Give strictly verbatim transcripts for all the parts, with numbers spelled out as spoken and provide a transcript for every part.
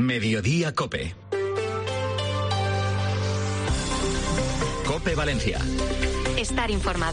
Mediodía Cope. Cope Valencia. Estar informado.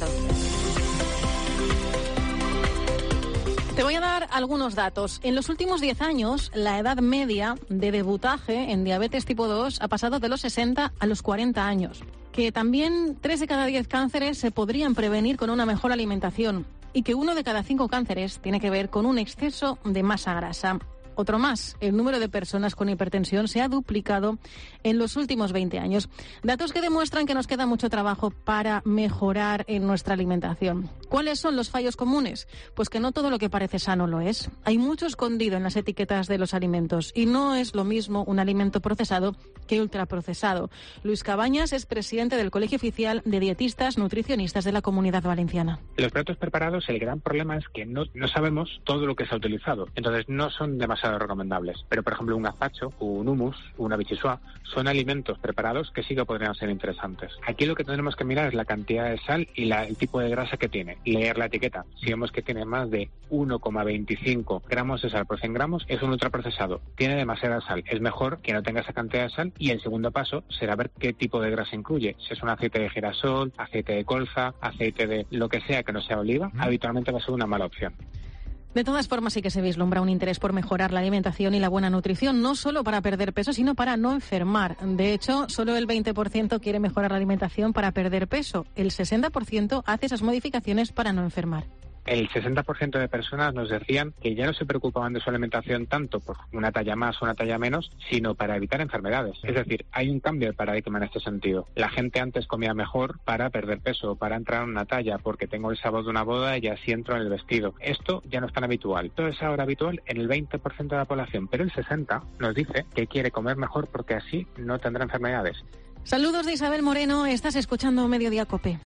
Te voy a dar algunos datos. En los últimos diez años, la edad media de debutaje en diabetes tipo dos ha pasado de los sesenta a los cuarenta años. Que también tres de cada diez cánceres se podrían prevenir con una mejor alimentación y que uno de cada cinco cánceres tiene que ver con un exceso de masa grasa. Otro más, el número de personas con hipertensión se ha duplicado en los últimos veinte años. Datos que demuestran que nos queda mucho trabajo para mejorar en nuestra alimentación. ¿Cuáles son los fallos comunes? Pues que no todo lo que parece sano lo es. Hay mucho escondido en las etiquetas de los alimentos y no es lo mismo un alimento procesado que ultraprocesado. Luis Cabañas es presidente del Colegio Oficial de Dietistas Nutricionistas de la Comunidad Valenciana. Los platos preparados, el gran problema es que no, no sabemos todo lo que se ha utilizado. Entonces no son demasiado recomendables. Pero, por ejemplo, un gazpacho, un hummus, una bichisuá, son alimentos preparados que sí que podrían ser interesantes. Aquí lo que tenemos que mirar es la cantidad de sal y la, el tipo de grasa que tiene. Leer la etiqueta. Si vemos que tiene más de uno coma veinticinco gramos de sal por cien gramos, es un ultraprocesado. Tiene demasiada sal. Es mejor que no tenga esa cantidad de sal. Y el segundo paso será ver qué tipo de grasa incluye. Si es un aceite de girasol, aceite de colza, aceite de lo que sea que no sea oliva, mm. habitualmente va a ser una mala opción. De todas formas, sí que se vislumbra un interés por mejorar la alimentación y la buena nutrición, no solo para perder peso, sino para no enfermar. De hecho, solo el veinte por ciento quiere mejorar la alimentación para perder peso. El sesenta por ciento hace esas modificaciones para no enfermar. El sesenta por ciento de personas nos decían que ya no se preocupaban de su alimentación tanto por una talla más o una talla menos, sino para evitar enfermedades. Es decir, hay un cambio de paradigma en este sentido. La gente antes comía mejor para perder peso, para entrar en una talla, porque tengo el sabor de una boda y así entro en el vestido. Esto ya no es tan habitual. Esto es ahora habitual en el veinte por ciento de la población, pero el sesenta por ciento nos dice que quiere comer mejor porque así no tendrá enfermedades. Saludos de Isabel Moreno, estás escuchando Mediodía Cope.